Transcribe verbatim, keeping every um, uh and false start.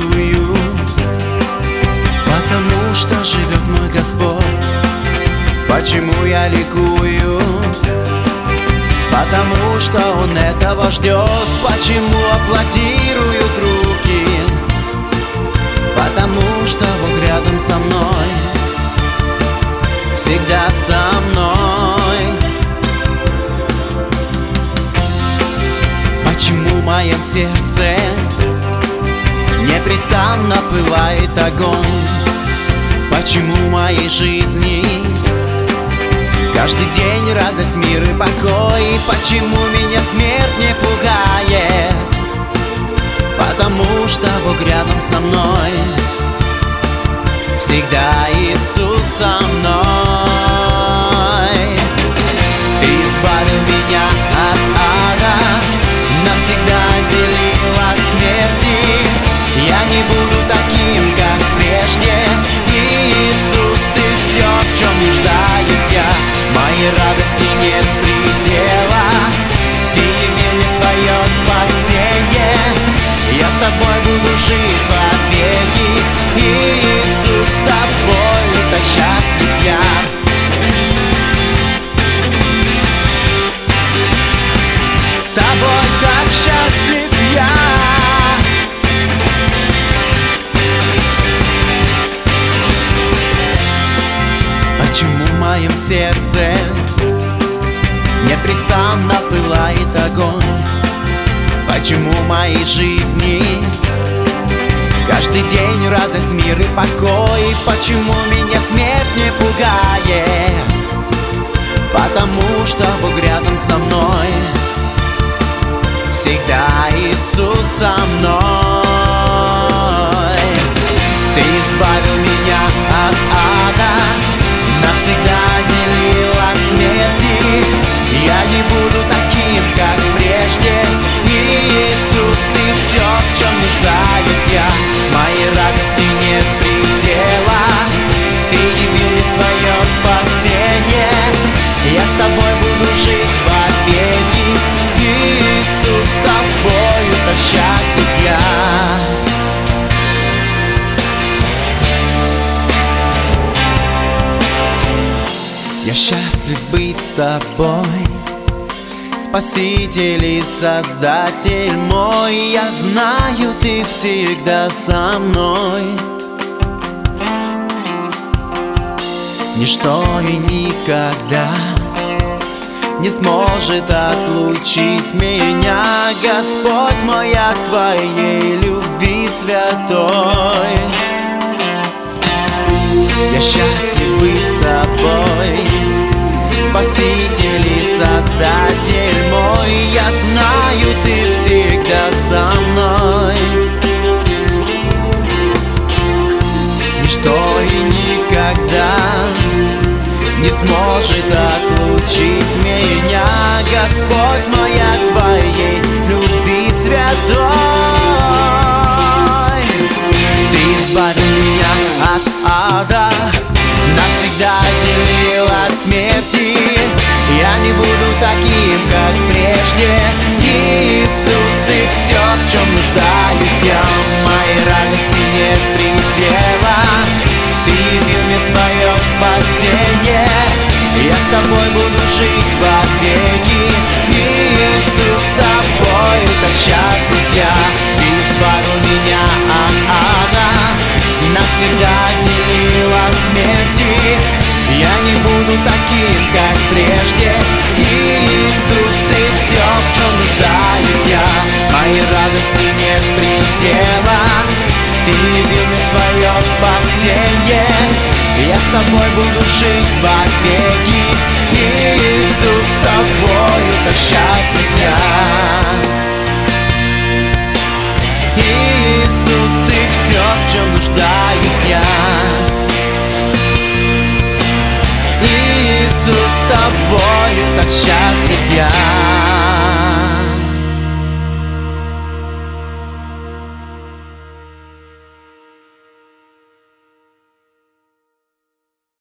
чувствую, потому что живет мой Господь. Почему я ликую? Потому что Он этого ждет. Почему аплодируют руки? Потому что Бог рядом со мной, всегда со мной. Почему в моем сердце непрестанно пылает огонь? Почему в моей жизни каждый день радость, мир и покой? Почему меня смерть не пугает? Потому что Бог рядом со мной, всегда Иисус со мной. Ты избавил меня от ада, навсегда отделил от смерти. Я не буду таким, как прежде. Иисус, Ты все, в чем нуждаюсь я. Моей радости нет предела. Ты явил мне свое спасение. Я с Тобой буду жить вовеки. Иисус, с Тобой так счастлив я. С Тобой так счастлив я. Почему в моем сердце непрестанно пылает огонь? Почему в моей жизни каждый день радость, мир и покой? Почему меня смерть не пугает? Потому что Бог рядом со мной, всегда Иисус со мной. Ты избавил меня от ада, навсегда отделил от смерти. Я не буду таким, как прежде. Иисус, Ты все, в чем нуждаюсь я. Моей радости нет предела. Ты явил мне свое спасение. Я с Тобой буду жить вовеки. Иисус, с Тобою так счастлив я. Я счастлив быть с Тобой, Спаситель и Создатель мой. Я знаю, Ты всегда со мной. Ничто и никогда не сможет отлучить меня, Господь мой, от Твоей любви святой. Я счастлив быть с Тобой, Спаситель и Создатель мой. Я знаю, Ты всегда со мной. Ничто и никогда не сможет отлучить меня, Господь мой, от Твоей любви святой. Ты избавил меня от ада, навсегда отделил от смерти. Я не буду таким, как прежде. Иисус, Ты все, в чем нуждаюсь я. Моей радости нет предела. Ты явил мне свое спасение. Я с Тобой буду жить вовеки. Иисус, с Тобою так счастлив я. Ты избавил меня от ада, навсегда отделил от смерти. Я не буду таким, как прежде. Иисус, Ты все, в чем нуждаюсь я. Моей радости нет предела. Ты явил мне свое спасение. Я с Тобой буду жить вовеки. Иисус, с Тобою так счастлив я. Иисус, Ты все, в чем нуждаюсь я. Иисус, с Тобою так счастлив я.